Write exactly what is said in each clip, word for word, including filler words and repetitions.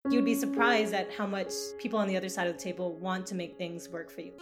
You'd be surprised at how much people on the other side of the table want to make things work for you.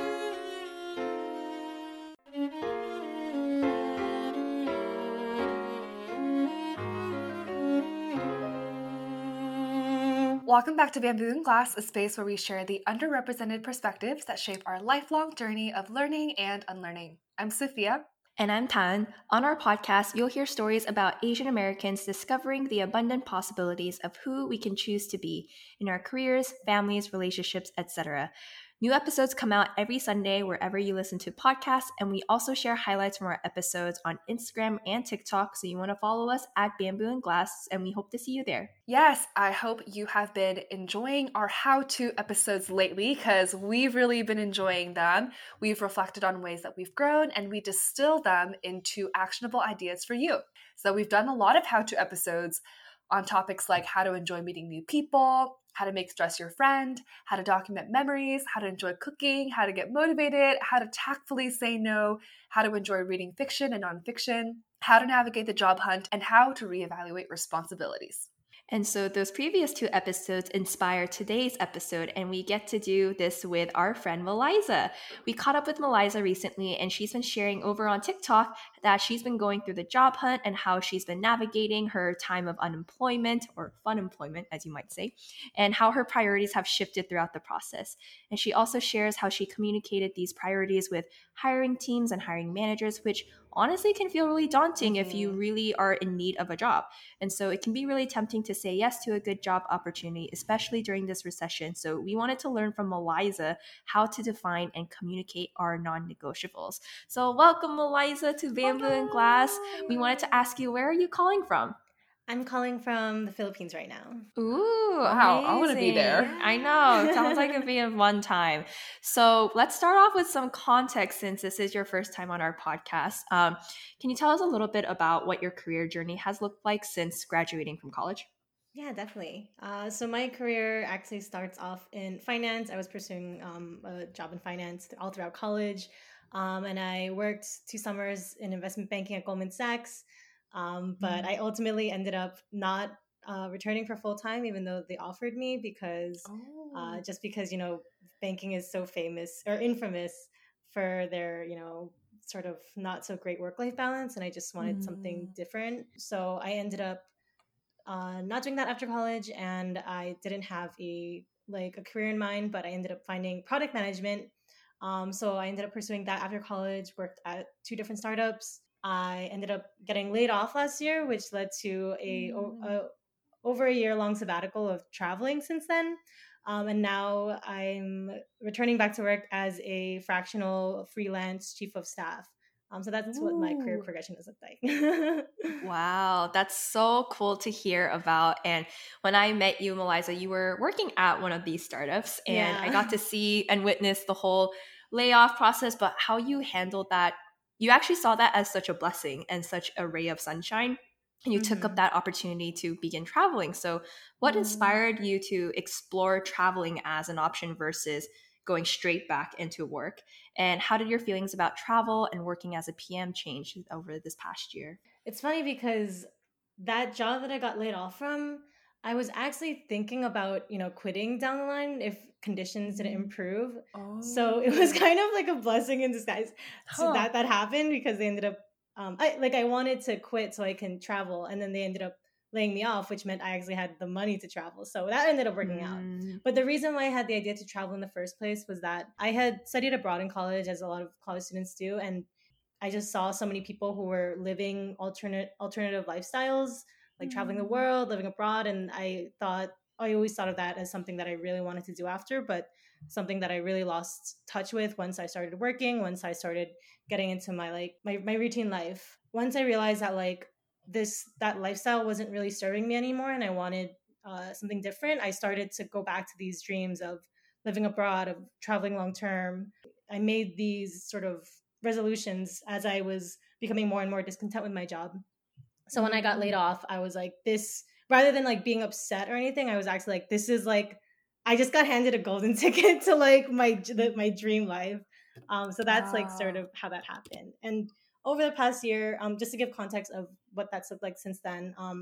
Welcome back to Bamboo and Glass, a space where we share the underrepresented perspectives that shape our lifelong journey of learning and unlearning. I'm Sophia. And I'm Tan. On our podcast, you'll hear stories about Asian Americans discovering the abundant possibilities of who we can choose to be in our careers, families, relationships, et cetera. New episodes come out every Sunday wherever you listen to podcasts, and we also share highlights from our episodes on Instagram and TikTok, so you want to follow us at Bamboo and Glass, and we hope to see you there. Yes, I hope you have been enjoying our how-to episodes lately because we've really been enjoying them. We've reflected on ways that we've grown, and we distill them into actionable ideas for you. So we've done a lot of how-to episodes on topics like how to enjoy meeting new people, how to make stress your friend, how to document memories, how to enjoy cooking, how to get motivated, how to tactfully say no, how to enjoy reading fiction and nonfiction, how to navigate the job hunt, and how to reevaluate responsibilities. And so those previous two episodes inspire today's episode, and we get to do this with our friend Meliza. We caught up with Meliza recently, and she's been sharing over on TikTok that she's been going through the job hunt and how she's been navigating her time of unemployment, or fun employment, as you might say, and how her priorities have shifted throughout the process. And she also shares how she communicated these priorities with hiring teams and hiring managers, which honestly can feel really daunting mm-hmm. if you really are in need of a job. And so it can be really tempting to say yes to a good job opportunity, especially during this recession. So we wanted to learn from Meliza how to define and communicate our non-negotiables. So welcome, Meliza, to Bamboo and Glass. We wanted to ask you, where are you calling from? I'm calling from the Philippines right now. Ooh, wow, amazing. I want to be there. I know. It sounds like it'd be a fun time. So let's start off with some context since this is your first time on our podcast. Um, can you tell us a little bit about what your career journey has looked like since graduating from college? Yeah, definitely. Uh, so my career actually starts off in finance. I was pursuing um, a job in finance all throughout college. Um, and I worked two summers in investment banking at Goldman Sachs. Um, but mm. I ultimately ended up not uh, returning for full time, even though they offered me, because oh. uh, just because, you know, banking is so famous or infamous for their, you know, sort of not so great work-life balance. And I just wanted mm. something different. So I ended up uh, not doing that after college, and I didn't have a like a career in mind, but I ended up finding product management. Um, so I ended up pursuing that after college, worked at two different startups. I ended up getting laid off last year, which led to a, mm. a over a year long sabbatical of traveling since then. Um, and now I'm returning back to work as a fractional freelance chief of staff. Um, so that's Ooh. What my career progression has looked like. Wow, that's so cool to hear about. And when I met you, Meliza, you were working at one of these startups, and yeah. I got to see and witness the whole layoff process, but how you handled that. You actually saw that as such a blessing and such a ray of sunshine, and you mm-hmm. took up that opportunity to begin traveling. So what mm-hmm. inspired you to explore traveling as an option versus going straight back into work? And how did your feelings about travel and working as a P M change over this past year? It's funny because that job that I got laid off from, I was actually thinking about, you know, quitting down the line if conditions didn't improve. Oh. So it was kind of like a blessing in disguise huh. that that happened, because they ended up, um, I, like I wanted to quit so I can travel, and then they ended up laying me off, which meant I actually had the money to travel. So that ended up working mm. out. But the reason why I had the idea to travel in the first place was that I had studied abroad in college, as a lot of college students do, and I just saw so many people who were living alternate alternative lifestyles, like mm. traveling the world, living abroad. And I thought, I always thought of that as something that I really wanted to do after, but something that I really lost touch with once I started working, once I started getting into my, like my, my routine life. Once I realized that like this, that lifestyle wasn't really serving me anymore, and I wanted uh, something different, I started to go back to these dreams of living abroad, of traveling long-term. I made these sort of resolutions as I was becoming more and more discontent with my job. So when I got laid off, I was like, this, rather than like being upset or anything, I was actually like, this is like, I just got handed a golden ticket to like my the, my dream life. Um, so that's wow. like sort of how that happened. And over the past year, um, just to give context of what that's looked like since then, um,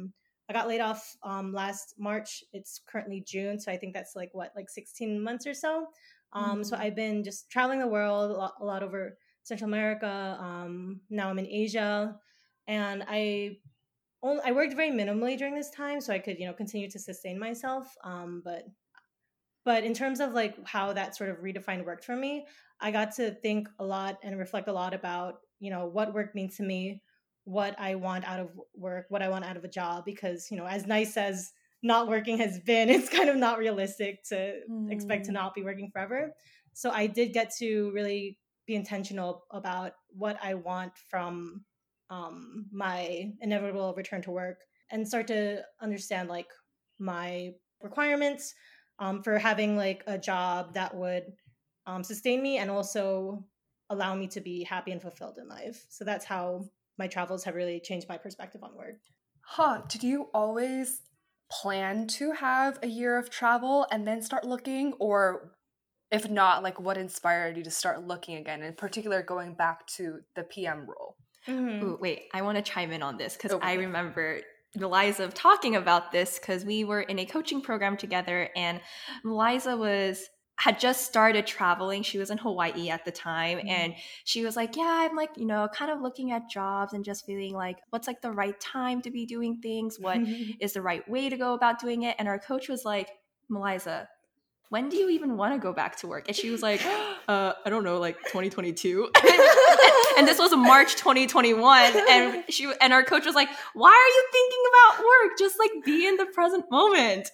I got laid off um, last March. It's currently June, so I think that's like what, like sixteen months or so. Um, mm. So I've been just traveling the world a lot, a lot over Central America. Um, now I'm in Asia, and I only, I worked very minimally during this time, so I could, you know, continue to sustain myself. Um, but but in terms of like how that sort of redefined worked for me, I got to think a lot and reflect a lot about, you know, what work means to me, what I want out of work, what I want out of a job, because, you know, as nice as not working has been, it's kind of not realistic to mm. expect to not be working forever. So I did get to really be intentional about what I want from um, my inevitable return to work, and start to understand like my requirements um, for having like a job that would um, sustain me and also allow me to be happy and fulfilled in life. So that's how my travels have really changed my perspective on work. Huh. Did you always plan to have a year of travel and then start looking? Or if not, like what inspired you to start looking again, in particular going back to the P M role? Mm-hmm. Ooh, wait, I want to chime in on this because okay. I remember Meliza talking about this because we were in a coaching program together, and Meliza was had just started traveling. She was in Hawaii at the time, mm-hmm. and she was like, yeah, I'm like, you know, kind of looking at jobs and just feeling like what's like the right time to be doing things, what is the right way to go about doing it. And our coach was like, Meliza, when do you even want to go back to work? And she was like, uh, I don't know, like twenty twenty-two. And this was March twenty twenty-one. And she and our coach was like, why are you thinking about work? Just like be in the present moment.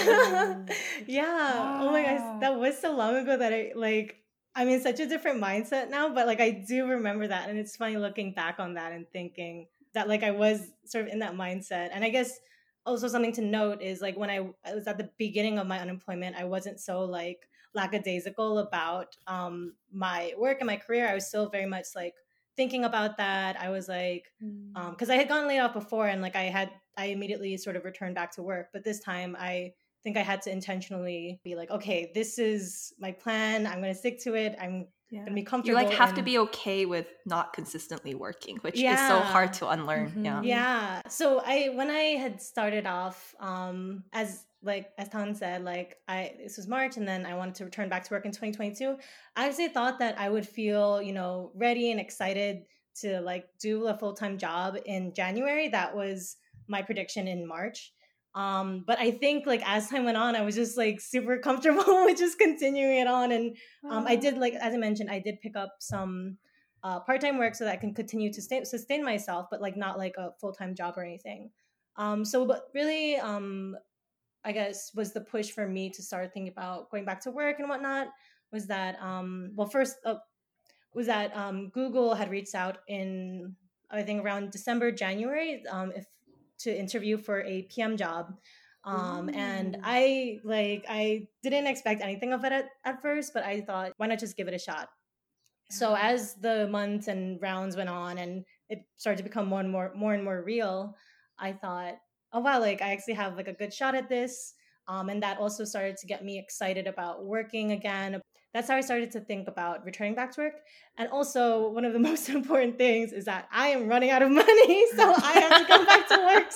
Yeah. Wow. Oh my gosh. That was so long ago that I like, I'm in such a different mindset now, but like I do remember that. And it's funny looking back on that and thinking that like I was sort of in that mindset. And I guess also something to note is like when I, I was at the beginning of my unemployment, I wasn't so like lackadaisical about um, my work and my career. I was still very much like thinking about that. I was like, because um, I had gotten laid off before, and like I had, I immediately sort of returned back to work. But this time I think I had to intentionally be like, okay, this is my plan. I'm going to stick to it. I'm yeah. going to be comfortable. You like have and... to be okay with not consistently working, which yeah. is so hard to unlearn. Mm-hmm. Yeah. Yeah. So I, when I had started off, um, as like, as Tan said, like I, this was March, and then I wanted to return back to work in twenty twenty-two. I actually thought that I would feel, you know, ready and excited to like do a full-time job in January. That was my prediction in March. Um, but I think like as time went on, I was just like super comfortable with just continuing it on. And um, I did, like, as I mentioned, I did pick up some uh, part-time work so that I can continue to stay, sustain myself, but like not like a full-time job or anything. Um, so, but really, um, I guess was the push for me to start thinking about going back to work and whatnot was that, um, well, first uh, was that um, Google had reached out in, I think around December, January, um, if to interview for a P M job. Um, and I like, I didn't expect anything of it at, at first, but I thought, why not just give it a shot? Yeah. So as the months and rounds went on and it started to become more and more, more and more real, I thought, oh, wow, like I actually have like a good shot at this. Um, and that also started to get me excited about working again. That's how I started to think about returning back to work. And also, one of the most important things is that I am running out of money, so I have to come back to work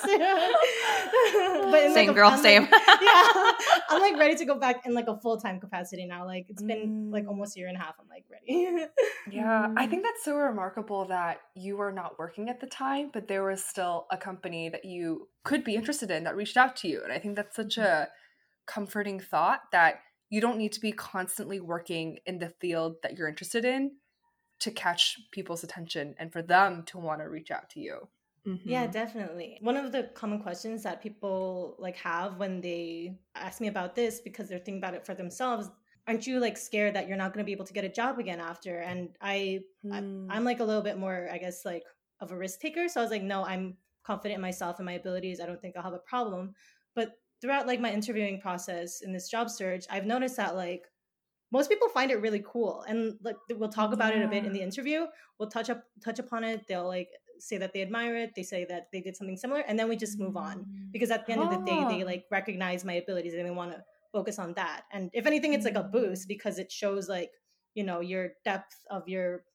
soon. But in same like a, girl, I'm same. Like, yeah, I'm like ready to go back in like a full-time capacity now. Like it's been like almost a year and a half. I'm like ready. Yeah, I think that's so remarkable that you were not working at the time, but there was still a company that you could be interested in that reached out to you. And I think that's such a comforting thought that you don't need to be constantly working in the field that you're interested in to catch people's attention and for them to want to reach out to you. Mm-hmm. Yeah, definitely. One of the common questions that people like have when they ask me about this, because they're thinking about it for themselves, aren't you like scared that you're not going to be able to get a job again after? And I, mm. I I'm like a little bit more, I guess, like of a risk taker. So I was like, no, I'm confident in myself and my abilities. I don't think I'll have a problem. But throughout like my interviewing process in this job search, I've noticed that like most people find it really cool, and like we'll talk about yeah. it a bit in the interview. We'll touch up touch upon it. They'll like say that they admire it. They say that they did something similar, and then we just move on because at the end oh. of the day, they like recognize my abilities and they want to focus on that. And if anything, it's like a boost because it shows like, you know, your depth of your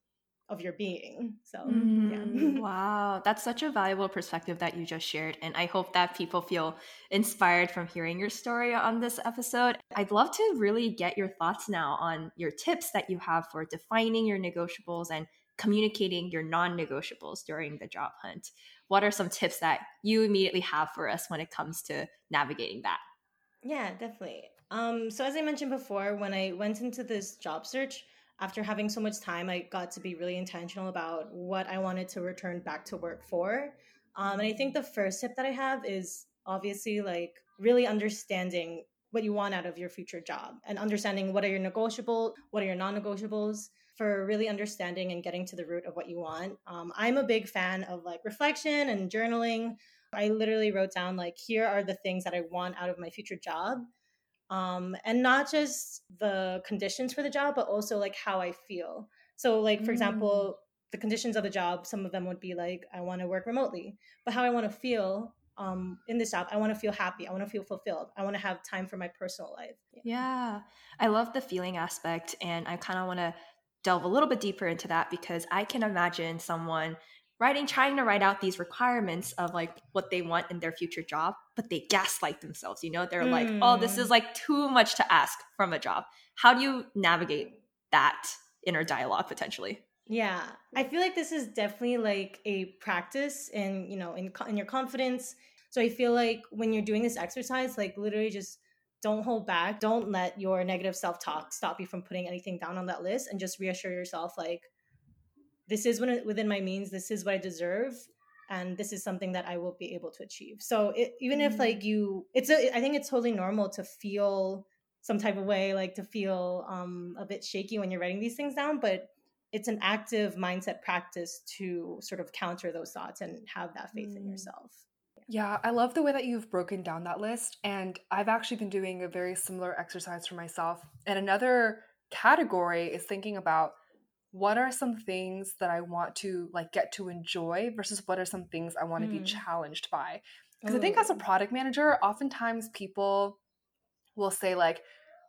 of your being. So Mm-hmm. yeah. Wow, that's such a valuable perspective that you just shared. And I hope that people feel inspired from hearing your story on this episode. I'd love to really get your thoughts now on your tips that you have for defining your negotiables and communicating your non-negotiables during the job hunt. What are some tips that you immediately have for us when it comes to navigating that? Yeah, definitely. Um, so as I mentioned before, when I went into this job search, after having so much time, I got to be really intentional about what I wanted to return back to work for. Um, and I think the first tip that I have is obviously like really understanding what you want out of your future job and understanding what are your negotiable, what are your non-negotiables for really understanding and getting to the root of what you want. Um, I'm a big fan of like reflection and journaling. I literally wrote down like, here are the things that I want out of my future job. Um, and not just the conditions for the job, but also like how I feel. So like, for Mm. example, the conditions of the job, some of them would be like, I want to work remotely, but how I want to feel um, in this job, I want to feel happy. I want to feel fulfilled. I want to have time for my personal life. Yeah. Yeah, I love the feeling aspect. And I kind of want to delve a little bit deeper into that because I can imagine someone writing, trying to write out these requirements of like what they want in their future job, but they gaslight themselves. You know, they're like, oh, this is Mm. like too much to ask from a job. How do you navigate that inner dialogue potentially? Yeah, I feel like this is definitely like a practice in, you know, in co- in your confidence. So I feel like when you're doing this exercise, like literally just don't hold back. Don't let your negative self-talk stop you from putting anything down on that list, and just reassure yourself like this is within within my means, this is what I deserve, and this is something that I will be able to achieve. So it, even if like you it's a, I think it's totally normal to feel some type of way, like to feel um a bit shaky when you're writing these things down, but it's an active mindset practice to sort of counter those thoughts and have that faith in yourself. Yeah, I love the way that you've broken down that list. And I've actually been doing a very similar exercise for myself. And another category is thinking about what are some things that I want to like get to enjoy versus what are some things I want to be Mm. challenged by. Because I think as a Oh. product manager, oftentimes people will say like,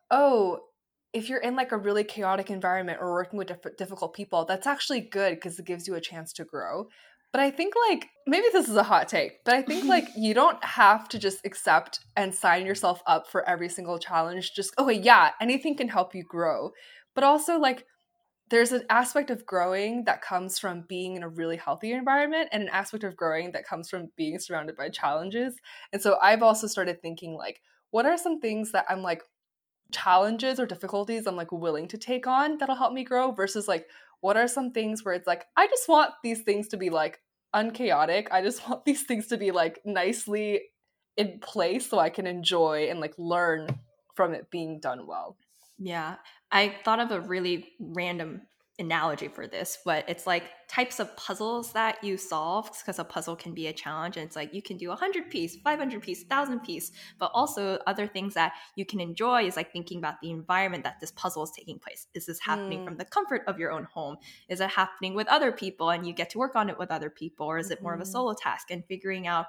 oh, if you're in like a really chaotic environment or working with diff- difficult people, that's actually good because it gives you a chance to grow. But I think like maybe this is a hot take, but I think like you don't have to just accept and sign yourself up for every single challenge. Just, okay, yeah, anything can help you grow. But also like there's an aspect of growing that comes from being in a really healthy environment and an aspect of growing that comes from being surrounded by challenges. And so I've also started thinking like, what are some things that I'm like challenges or difficulties I'm like willing to take on that'll help me grow versus like what are some things where it's like I just want these things to be like unchaotic. I just want these things to be like nicely in place so I can enjoy and like learn from it being done well. Yeah, I thought of a really random analogy for this, but it's like types of puzzles that you solve because a puzzle can be a challenge. And it's like you can do a hundred piece, five hundred piece, thousand piece, but also other things that you can enjoy is like thinking about the environment that this puzzle is taking place. Is this happening mm. from the comfort of your own home? Is it happening with other people and you get to work on it with other people? Or is mm-hmm. it more of a solo task? And figuring out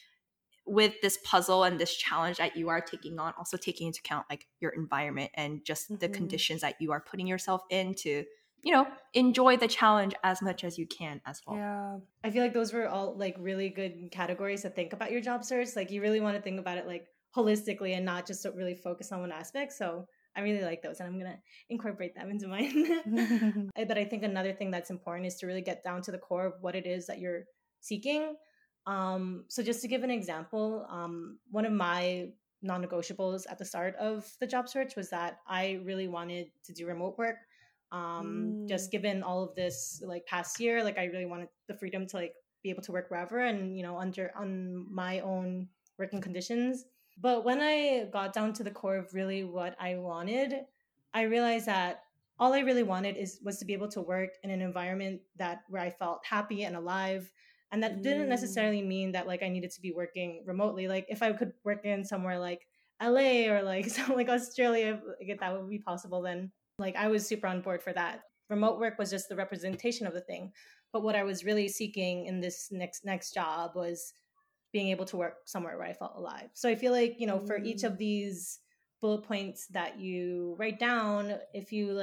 with this puzzle and this challenge that you are taking on, also taking into account like your environment and just mm-hmm. the conditions that you are putting yourself in to, you know, enjoy the challenge as much as you can as well. Yeah. I feel like those were all like really good categories to think about your job search. Like you really want to think about it like holistically and not just to really focus on one aspect. So I really like those and I'm going to incorporate them into mine. But I think another thing that's important is to really get down to the core of what it is that you're seeking. Um, so just to give an example, um, one of my non-negotiables at the start of the job search was that I really wanted to do remote work. Um, mm. Just given all of this like past year, like I really wanted the freedom to like be able to work wherever and, you know, under on my own working conditions. But when I got down to the core of really what I wanted, I realized that all I really wanted is was to be able to work in an environment that where I felt happy and alive. And that didn't necessarily mean that like I needed to be working remotely. Like if I could work in somewhere like L A or like something like Australia, if that would be possible, then like I was super on board for that. Remote work was just the representation of the thing. But what I was really seeking in this next next job was being able to work somewhere where I felt alive. So I feel like, you know, for each of these bullet points that you write down, if you like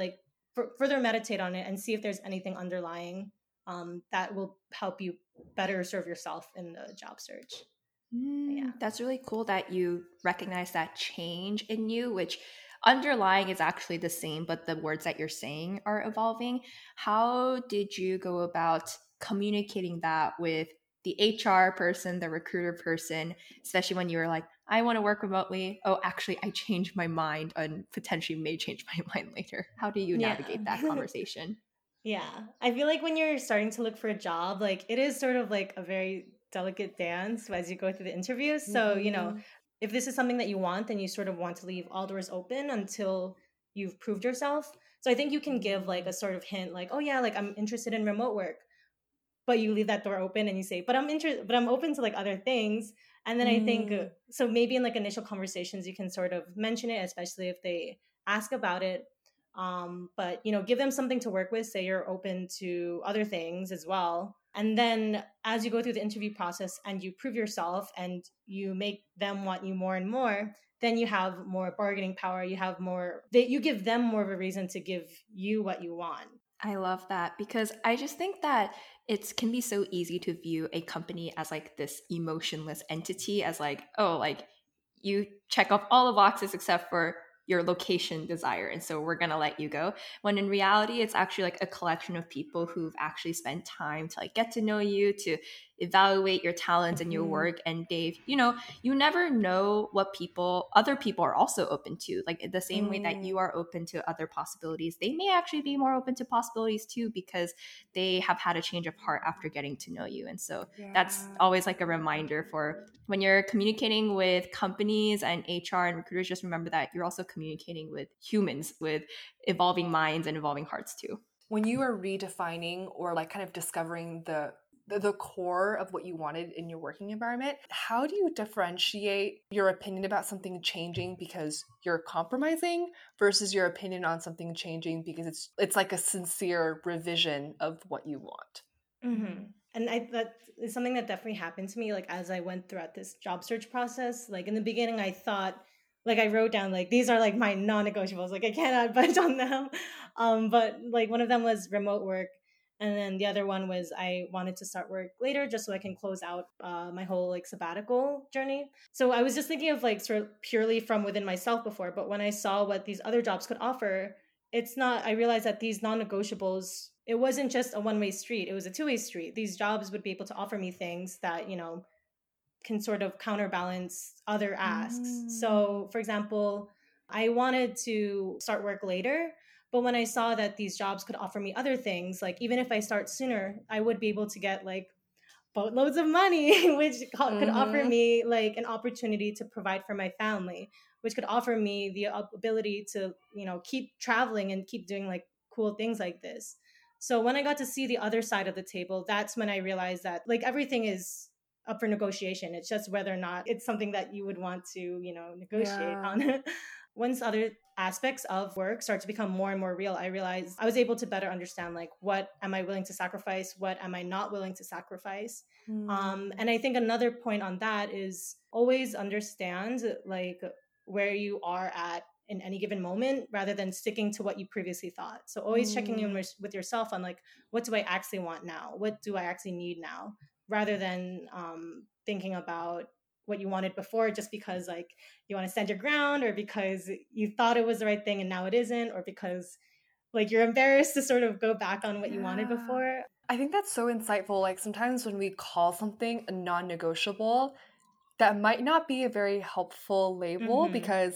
f- further meditate on it and see if there's anything underlying um, that will help you better serve yourself in the job search. Mm, yeah. That's really cool that you recognize that change in you, which underlying is actually the same, but the words that you're saying are evolving. How did you go about communicating that with the H R person, the recruiter person, especially when you were like, I want to work remotely. Oh, actually, I changed my mind and potentially may change my mind later. How do you Yeah. navigate that conversation? Yeah. I feel like when you're starting to look for a job, like it is sort of like a very delicate dance as you go through the interviews. So, you know, if this is something that you want, then you sort of want to leave all doors open until you've proved yourself. So I think you can give like a sort of hint like, oh yeah, like I'm interested in remote work. But you leave that door open and you say, but I'm interested, but I'm open to like other things. And then I think, uh, so maybe in like initial conversations, you can sort of mention it, especially if they ask about it. Um, but, you know, give them something to work with, say you're open to other things as well. And then as you go through the interview process and you prove yourself and you make them want you more and more, then you have more bargaining power. You have more, they, you give them more of a reason to give you what you want. I love that because I just think that it can be so easy to view a company as like this emotionless entity, as like, oh, like you check off all the boxes except for your location desire, and so we're gonna let you go. When in reality, it's actually like a collection of people who've actually spent time to like get to know you, to evaluate your talents and your work. And Dave, you know, you never know what people, other people are also open to. Like the same way that you are open to other possibilities, they may actually be more open to possibilities too, because they have had a change of heart after getting to know you. And so Yeah. that's always like a reminder for when you're communicating with companies and H R and recruiters, just remember that you're also communicating with humans with evolving minds and evolving hearts too. When you are redefining or like kind of discovering the the, the core of what you wanted in your working environment, how do you differentiate your opinion about something changing because you're compromising versus your opinion on something changing because it's it's like a sincere revision of what you want? Mm-hmm. And I, that is something that definitely happened to me, like as I went throughout this job search process. Like in the beginning, I thought, like I wrote down, like these are like my non-negotiables. Like I cannot budge on them. Um, but like one of them was remote work, and then the other one was I wanted to start work later just so I can close out uh, my whole like sabbatical journey. So I was just thinking of like sort of purely from within myself before, but when I saw what these other jobs could offer, it's not. I realized that these non-negotiables, it wasn't just a one-way street, it was a two-way street. These jobs would be able to offer me things that, you know, can sort of counterbalance other asks. Mm. So for example, I wanted to start work later, but when I saw that these jobs could offer me other things, like even if I start sooner, I would be able to get like boatloads of money, which mm-hmm. could offer me like an opportunity to provide for my family, which could offer me the ability to, you know, keep traveling and keep doing like cool things like this. So when I got to see the other side of the table, that's when I realized that like everything is up for negotiation. It's just whether or not it's something that you would want to, you know, negotiate yeah. on. Once other aspects of work start to become more and more real, I realized I was able to better understand like what am I willing to sacrifice, what am I not willing to sacrifice. Mm. Um, and I think another point on that is always understand like where you are at in any given moment rather than sticking to what you previously thought. So always mm. checking in with, with yourself on like, what do I actually want now? What do I actually need now? Rather than um, thinking about what you wanted before just because like you want to stand your ground or because you thought it was the right thing and now it isn't, or because like you're embarrassed to sort of go back on what yeah. you wanted before. I think that's so insightful. Like sometimes when we call something a non-negotiable, that might not be a very helpful label mm-hmm. because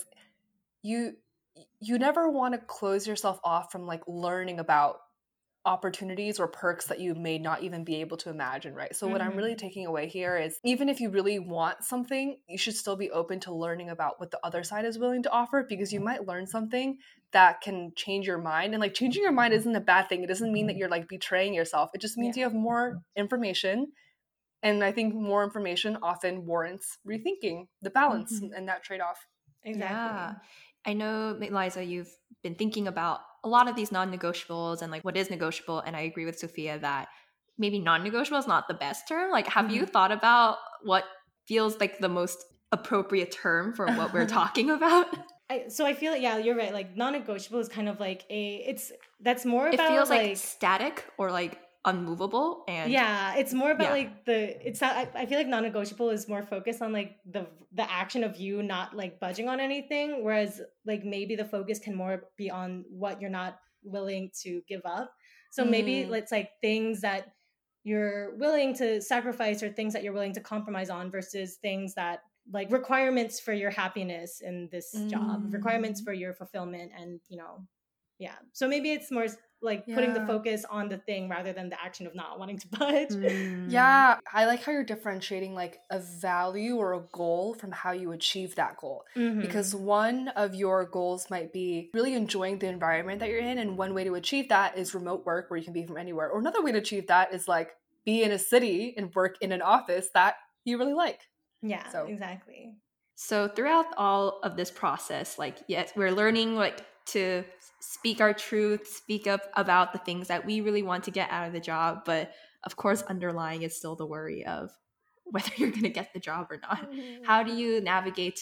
you you never want to close yourself off from like learning about opportunities or perks that you may not even be able to imagine, right? So mm-hmm. what I'm really taking away here is even if you really want something, you should still be open to learning about what the other side is willing to offer, because you might learn something that can change your mind. And like changing your mind isn't a bad thing. It doesn't mean that you're like betraying yourself. It just means yeah. you have more information. And I think more information often warrants rethinking the balance mm-hmm. and that trade-off. Exactly. Yeah. I know, Liza, you've been thinking about a lot of these non-negotiables and like what is negotiable. And I agree with Sophia that maybe non-negotiable is not the best term. Like, have mm-hmm. you thought about what feels like the most appropriate term for what we're talking about? I, so I feel like, yeah, you're right. Like non-negotiable is kind of like a, it's, that's more about it feels like, like static or like unmovable. And yeah, it's more about yeah. like the, it's not, I, I feel like non-negotiable is more focused on like the, the action of you not like budging on anything. Whereas like maybe the focus can more be on what you're not willing to give up. So maybe Mm. it's like things that you're willing to sacrifice or things that you're willing to compromise on versus things that like requirements for your happiness in this Mm. job, requirements for your fulfillment. And, you know, yeah. So maybe it's more like putting the Yeah. focus on the thing rather than the action of not wanting to budge. Mm. Yeah, I like how you're differentiating like a value or a goal from how you achieve that goal. Mhm. Because one of your goals might be really enjoying the environment that you're in, and one way to achieve that is remote work where you can be from anywhere. Or another way to achieve that is like be in a city and work in an office that you really like. Yeah, So- exactly. So throughout all of this process, like, yes, we're learning like to speak our truth, speak up about the things that we really want to get out of the job. But of course, underlying is still the worry of whether you're going to get the job or not. How do you navigate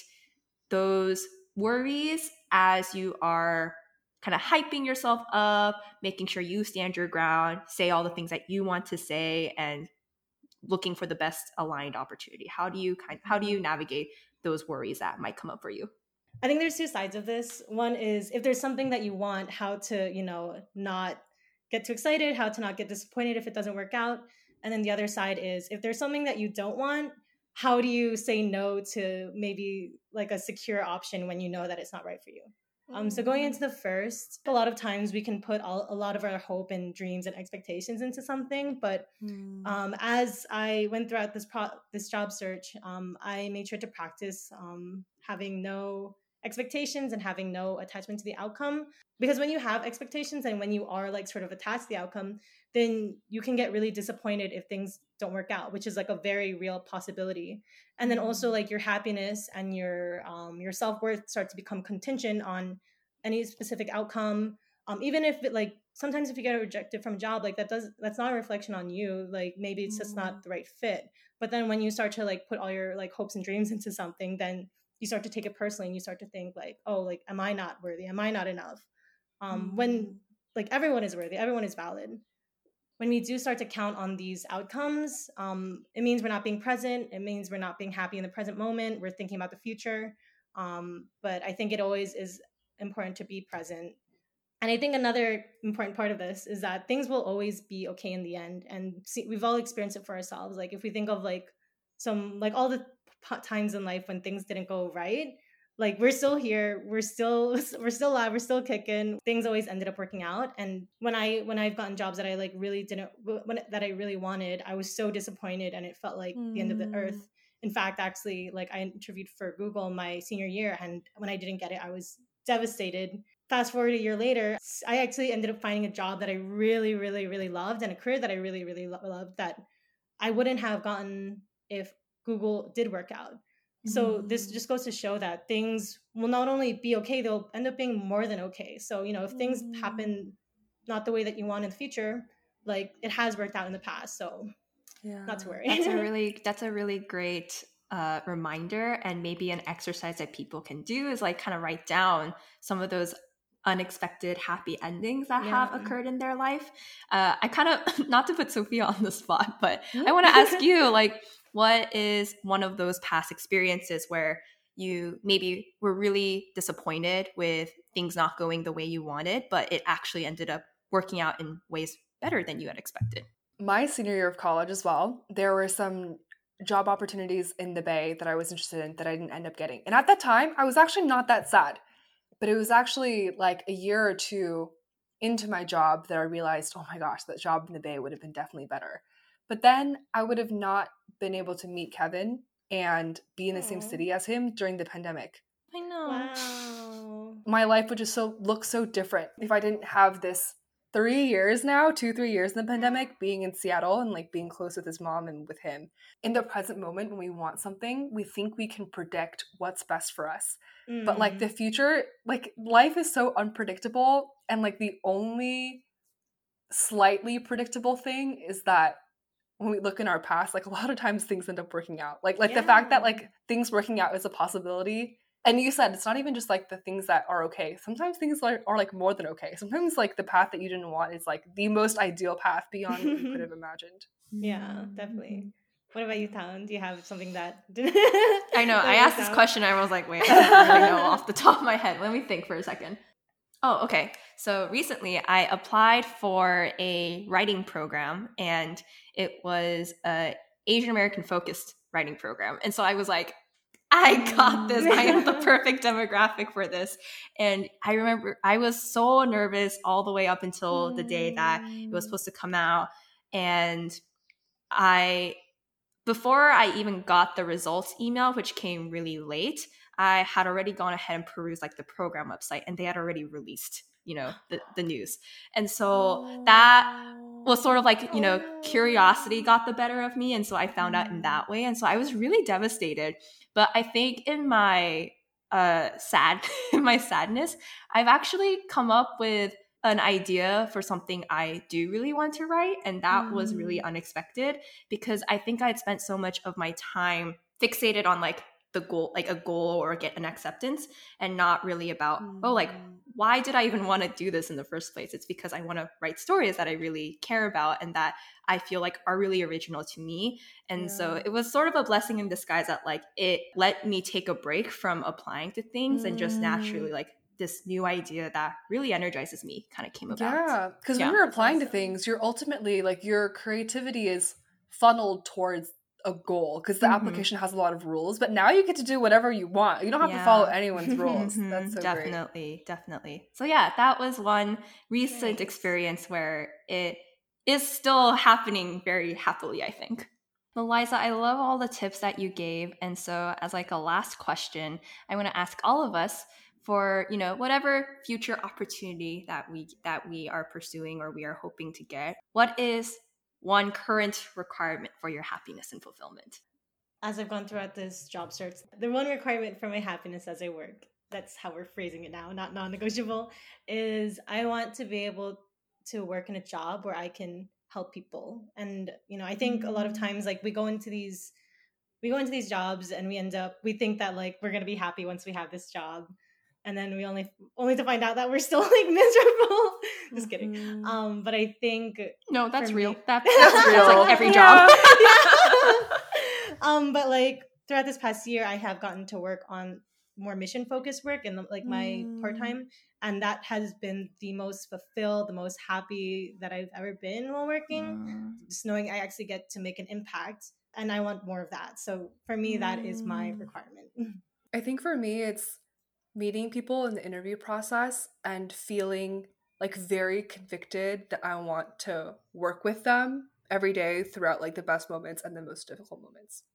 those worries as you are kind of hyping yourself up, making sure you stand your ground, say all the things that you want to say, and looking for the best aligned opportunity? How do you kind how do you navigate those worries that might come up for you? I think there's two sides of this. One is if there's something that you want, how to, you know, not get too excited, how to not get disappointed if it doesn't work out. And then the other side is if there's something that you don't want, how do you say no to maybe like a secure option when you know that it's not right for you? Um, so going into the first, a lot of times we can put all, a lot of our hope and dreams and expectations into something. But um, as I went throughout this pro- this job search, um, I made sure to practice um, having no expectations and having no attachment to the outcome. Because when you have expectations and when you are like sort of attached to the outcome, then you can get really disappointed if things don't work out, which is like a very real possibility. And then also like your happiness and your um, your self-worth start to become contingent on any specific outcome. Um, even if it like sometimes if you get rejected from a job, like that does that's not a reflection on you. Like maybe it's just not the right fit. But then when you start to like put all your like hopes and dreams into something, then you start to take it personally and you start to think like, oh, like, am I not worthy? Am I not enough? Um, mm. When like everyone is worthy, everyone is valid. When we do start to count on these outcomes, um, it means we're not being present. It means we're not being happy in the present moment. We're thinking about the future. Um, but I think it always is important to be present. And I think another important part of this is that things will always be okay in the end. And see, we've all experienced it for ourselves. Like if we think of like some, like all the p- times in life when things didn't go right, like we're still here, we're still, we're still alive, we're still kicking. Things always ended up working out. And when I, when I've gotten jobs that I like really didn't, when, that I really wanted, I was so disappointed and it felt like mm. the end of the earth. In fact, actually, like I interviewed for Google my senior year, and when I didn't get it, I was devastated. Fast forward a year later, I actually ended up finding a job that I really, really, really loved and a career that I really, really lo- loved that I wouldn't have gotten if Google did work out. Mm-hmm. So this just goes to show that things will not only be okay, they'll end up being more than okay. So, you know, if things mm-hmm. happen not the way that you want in the future, like it has worked out in the past. So yeah, not to worry. That's a really, that's a really great uh, reminder, and maybe an exercise that people can do is like kind of write down some of those unexpected happy endings that yeah. have occurred in their life. Uh, I kind of, not to put Sophia on the spot, but I want to ask you, like, what is one of those past experiences where you maybe were really disappointed with things not going the way you wanted, but it actually ended up working out in ways better than you had expected? My senior year of college as well, there were some job opportunities in the Bay that I was interested in that I didn't end up getting. And at that time, I was actually not that sad. But it was actually like a year or two into my job that I realized, oh my gosh, that job in the Bay would have been definitely better. But then I would have not been able to meet Kevin and be in the Aww. Same city as him during the pandemic. I know. Wow. My life would just so look so different if I didn't have this three years now, two, three years in the pandemic, being in Seattle and like being close with his mom and with him. In the present moment, when we want something, we think we can predict what's best for us. Mm. But like the future, like life is so unpredictable. And like the only slightly predictable thing is that when we look in our past, like a lot of times things end up working out. Like, like yeah. the fact that like things working out is a possibility And you said it's not even just like the things that are okay. Sometimes things are, are like more than okay. Sometimes like the path that you didn't want is like the most ideal path beyond what you could have imagined. Yeah, definitely. What about you, Talon? Do you have something that I know. I asked this question and I was like, wait, I don't really know off the top of my head. Let me think for a second. Oh, okay. So recently I applied for a writing program, and it was a Asian American focused writing program. And so I was like, I got this. I am the perfect demographic for this. And I remember I was so nervous all the way up until the day that it was supposed to come out. And I, before I even got the results email, which came really late, I had already gone ahead and perused like the program website, and they had already released, you know, the, the news. And so that was sort of like, you know, curiosity got the better of me. And so I found out in that way. And so I was really devastated. But I think in my uh, sad, in my sadness, I've actually come up with an idea for something I do really want to write. And that mm. was really unexpected, because I think I'd spent so much of my time fixated on like the goal, like a goal or get an acceptance, and not really about, mm. oh, like, why did I even want to do this in the first place? It's because I want to write stories that I really care about and that I feel like are really original to me. And yeah. so it was sort of a blessing in disguise that like it let me take a break from applying to things mm. and just naturally like this new idea that really energizes me kind of came about. Yeah, because yeah. when you're applying awesome. to things, you're ultimately like your creativity is funneled towards a goal, because the mm-hmm. application has a lot of rules, but now you get to do whatever you want. You don't have yeah. to follow anyone's rules. That's so definitely great. Definitely. So yeah, that was one recent nice. experience where it is still happening very happily, I think. Eliza, I love all the tips that you gave. And so as like a last question, I want to ask all of us for, you know, whatever future opportunity that we that we are pursuing or we are hoping to get, what is one current requirement for your happiness and fulfillment? As I've gone throughout this job search, the one requirement for my happiness as I work, that's how we're phrasing it now, not non-negotiable, is I want to be able to work in a job where I can help people. And, you know, I think mm-hmm. a lot of times, like, we go into these, we go into these jobs and we end up, we think that, like, we're going to be happy once we have this job. And then we only, only to find out that we're still, like, miserable. Just kidding. Mm-hmm. Um, but I think... No, that's real. Me, that, that's real. That's like every job. yeah. um, but, like, throughout this past year, I have gotten to work on more mission-focused work in, like, my mm. part-time. And that has been the most fulfilled, the most happy that I've ever been while working. Mm. Just knowing I actually get to make an impact. And I want more of that. So for me, mm. that is my requirement. I think for me, it's meeting people in the interview process and feeling like very convicted that I want to work with them every day throughout like the best moments and the most difficult moments.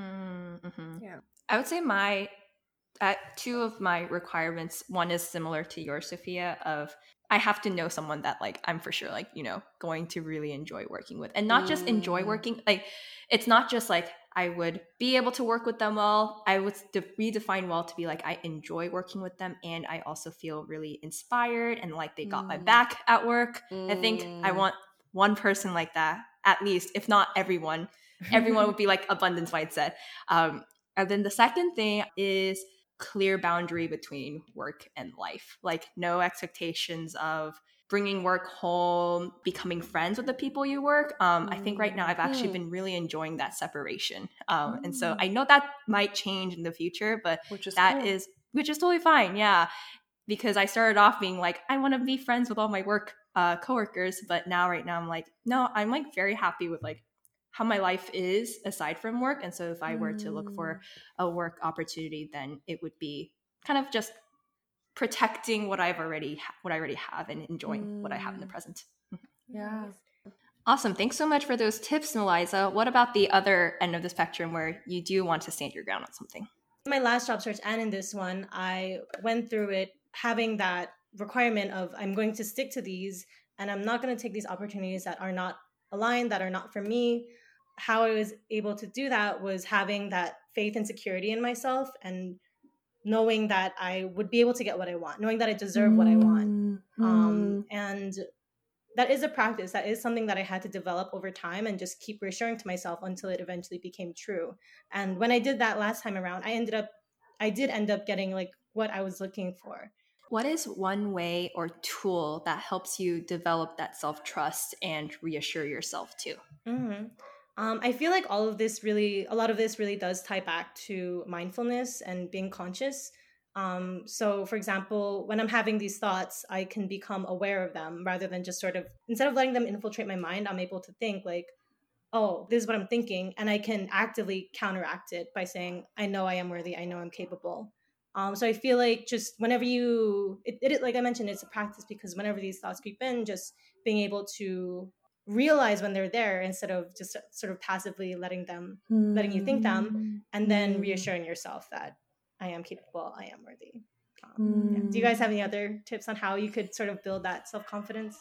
Mm-hmm. Yeah. I would say my uh, two of my requirements, one is similar to yours, Sophia, of I have to know someone that like I'm for sure like, you know, going to really enjoy working with, and not mm. just enjoy working. Like it's not just like I would be able to work with them well. I would de- redefine well to be like I enjoy working with them, and I also feel really inspired and like they got mm. my back at work. Mm. I think I want one person like that, at least, if not everyone. Everyone would be like abundance mindset. Um, and then the second thing is clear boundary between work and life. Like no expectations of bringing work home, becoming friends with the people you work. Um, mm. I think right now I've actually mm. been really enjoying that separation. Um, mm. And so I know that might change in the future, but which is that cool. is, which is totally fine. Yeah. Because I started off being like, I want to be friends with all my work uh, coworkers. But now right now I'm like, no, I'm like very happy with like how my life is aside from work. And so if I were to look for a work opportunity, then it would be kind of just protecting what I've already ha- what I already have and enjoying mm. what I have in the present. Yeah. Awesome. Thanks so much for those tips, Eliza. What about the other end of the spectrum where you do want to stand your ground on something? In my last job search and in this one, I went through it having that requirement of I'm going to stick to these and I'm not going to take these opportunities that are not aligned, that are not for me. How I was able to do that was having that faith and security in myself and knowing that I would be able to get what I want, knowing that I deserve mm. what I want. Mm. Um, and that is a practice. That is something that I had to develop over time and just keep reassuring to myself until it eventually became true. And when I did that last time around, I ended up I did end up getting like what I was looking for. What is one way or tool that helps you develop that self-trust and reassure yourself too? Mm-hmm. Um, I feel like all of this really, a lot of this really does tie back to mindfulness and being conscious. Um, so, for example, when I'm having these thoughts, I can become aware of them rather than just sort of, instead of letting them infiltrate my mind, I'm able to think like, oh, this is what I'm thinking. And I can actively counteract it by saying, I know I am worthy. I know I'm capable. Um, so I feel like just whenever you, it, it like I mentioned, it's a practice, because whenever these thoughts creep in, just being able to realize when they're there instead of just sort of passively letting them, mm. letting you think them, and then mm. reassuring yourself that I am capable, I am worthy. Um, mm. yeah. Do you guys have any other tips on how you could sort of build that self-confidence?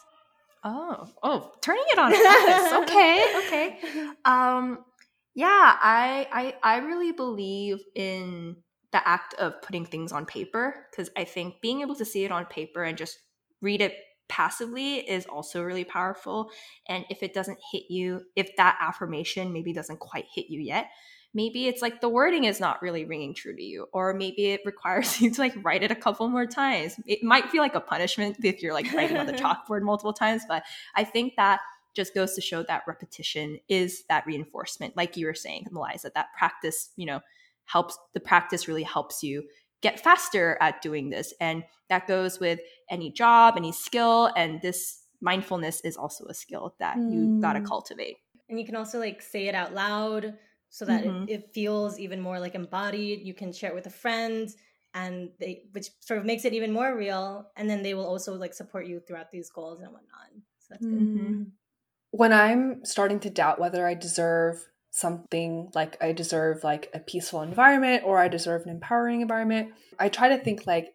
Oh, oh, turning it on us. Okay, okay. Um, yeah, I, I, I really believe in the act of putting things on paper, because I think being able to see it on paper and just read it passively is also really powerful. And if it doesn't hit you, if that affirmation maybe doesn't quite hit you yet, maybe it's like the wording is not really ringing true to you, or maybe it requires you to like write it a couple more times. It might feel like a punishment if you're like writing on the chalkboard multiple times, but I think that just goes to show that repetition is that reinforcement. Like you were saying, Meliza, that practice, you know, helps, the practice really helps you get faster at doing this. And that goes with any job, any skill. And this mindfulness is also a skill that mm. you got to cultivate. And you can also like say it out loud so that mm-hmm. it, it feels even more like embodied. You can share it with a friend, and they, which sort of makes it even more real. And then they will also like support you throughout these goals and whatnot. So that's good. Mm-hmm. When I'm starting to doubt whether I deserve something, like I deserve like a peaceful environment or I deserve an empowering environment, I try to think like,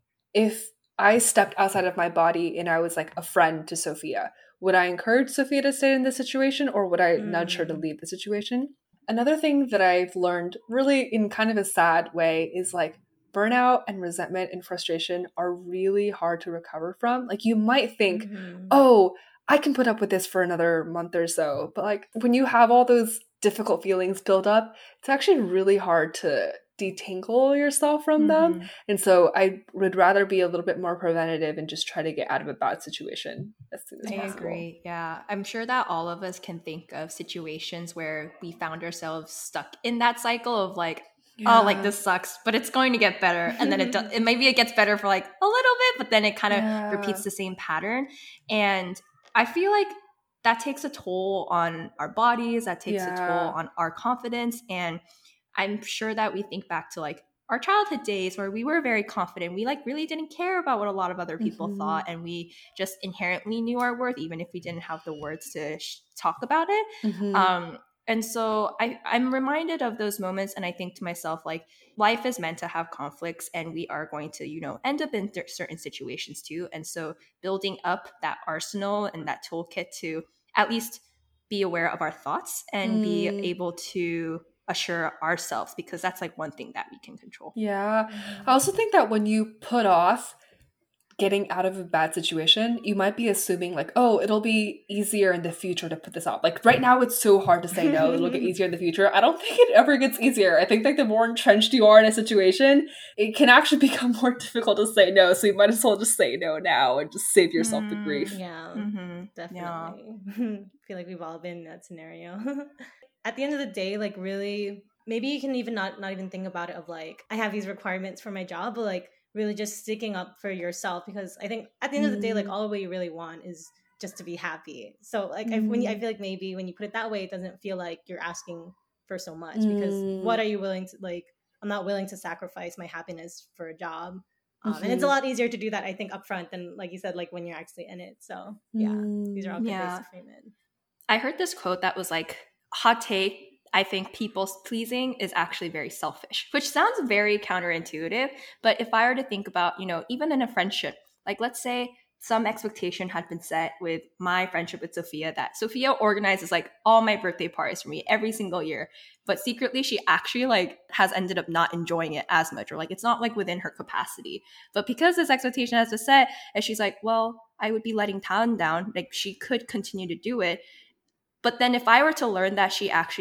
if I stepped outside of my body and I was like a friend to Sophia, would I encourage Sophia to stay in this situation, or would I mm. nudge her to leave the situation? Another thing that I've learned really in kind of a sad way is like burnout and resentment and frustration are really hard to recover from. Like you might think, mm-hmm. oh, I can put up with this for another month or so. But like when you have all those difficult feelings build up, it's actually really hard to detangle yourself from mm-hmm. them. And so I would rather be a little bit more preventative and just try to get out of a bad situation as soon as I possible. agree. Yeah. I'm sure that all of us can think of situations where we found ourselves stuck in that cycle of like, yeah. oh, like this sucks, but it's going to get better. And then it does, it maybe it gets better for like a little bit, but then it kind of yeah. repeats the same pattern. And I feel like that takes a toll on our bodies, that takes yeah. a toll on our confidence. And I'm sure that we think back to like our childhood days where we were very confident. We like really didn't care about what a lot of other people mm-hmm. thought. And we just inherently knew our worth, even if we didn't have the words to sh- talk about it. Mm-hmm. Um, and so I, I'm reminded of those moments. And I think to myself, like, life is meant to have conflicts, and we are going to, you know, end up in th- certain situations too. And so building up that arsenal and that toolkit to at least be aware of our thoughts and mm. be able to assure ourselves, because that's like one thing that we can control. Yeah. I also think that when you put off getting out of a bad situation, you might be assuming like, oh, it'll be easier in the future to put this off. Like right now it's so hard to say no, it'll get easier in the future. I don't think it ever gets easier. I think like the more entrenched you are in a situation, it can actually become more difficult to say no. So you might as well just say no now and just save yourself mm, the grief. Yeah, mm-hmm. definitely. Yeah. I feel like we've all been in that scenario. At the end of the day, like really, maybe you can even not, not even think about it of like, I have these requirements for my job, but like really just sticking up for yourself, because I think at the end mm. of the day, like all what you really want is just to be happy. So like mm. I, when you, I feel like maybe when you put it that way, it doesn't feel like you're asking for so much, because mm. what are you willing to, like, I'm not willing to sacrifice my happiness for a job. Um, mm-hmm. And it's a lot easier to do that, I think, upfront than, like you said, like when you're actually in it. So yeah, mm. these are all good yeah. ways to frame it. I heard this quote that was like, hot take, I think people pleasing is actually very selfish, which sounds very counterintuitive. But if I were to think about, you know, even in a friendship, like let's say some expectation had been set with my friendship with Sophia, that Sophia organizes like all my birthday parties for me every single year. But secretly, she actually like has ended up not enjoying it as much, or like it's not like within her capacity. But because this expectation has been set, and she's like, well, I would be letting Tan down. Like she could continue to do it. But then if I were to learn that she actually like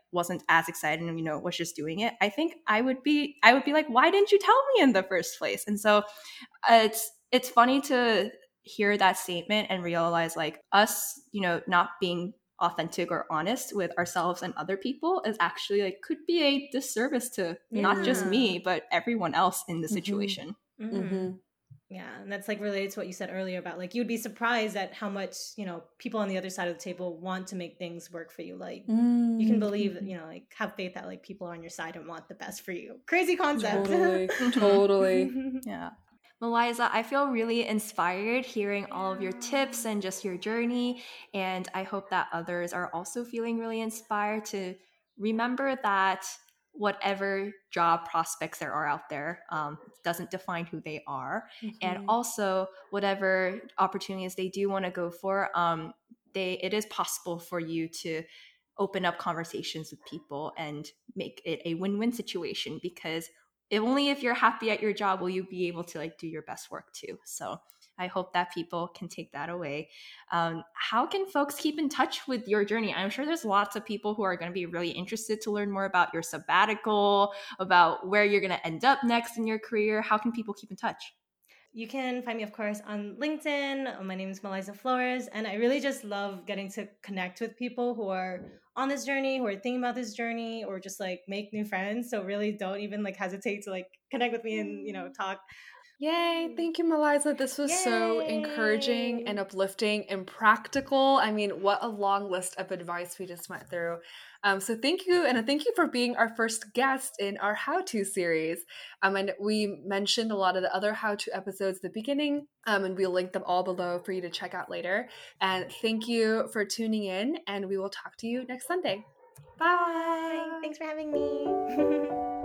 wasn't as excited and, you know, was just doing it, I think I would be, I would be like, why didn't you tell me in the first place? And so uh, it's, it's funny to hear that statement and realize like us, you know, not being authentic or honest with ourselves and other people is actually like could be a disservice to Yeah. not just me, but everyone else in the situation. Mm-hmm. Mm-hmm. Yeah, and that's like related to what you said earlier about like you'd be surprised at how much, you know, people on the other side of the table want to make things work for you. Like Mm-hmm. you can believe, you know, like have faith that like people are on your side and want the best for you. Crazy concept. Totally. Totally. Yeah. Maliza, I feel really inspired hearing all of your tips and just your journey. And I hope that others are also feeling really inspired to remember that whatever job prospects there are out there um, doesn't define who they are. Mm-hmm. And also whatever opportunities they do want to go for, um, they it is possible for you to open up conversations with people and make it a win-win situation, because if only if you're happy at your job will you be able to like do your best work too. So I hope that people can take that away. Um, how can folks keep in touch with your journey? I'm sure there's lots of people who are going to be really interested to learn more about your sabbatical, about where you're going to end up next in your career. How can people keep in touch? You can find me, of course, on LinkedIn. My name is Maliza Flores, and I really just love getting to connect with people who are on this journey, who are thinking about this journey, or just like make new friends. So really don't even like hesitate to like connect with me and, you know, talk. Yay. Thank you, Maliza. This was Yay. so encouraging and uplifting and practical. I mean, what a long list of advice we just went through. Um, so thank you. And thank you for being our first guest in our how-to series. Um, and we mentioned a lot of the other how-to episodes at the beginning, um, and we'll link them all below for you to check out later. And thank you for tuning in, and we will talk to you next Sunday. Bye. Bye. Thanks for having me.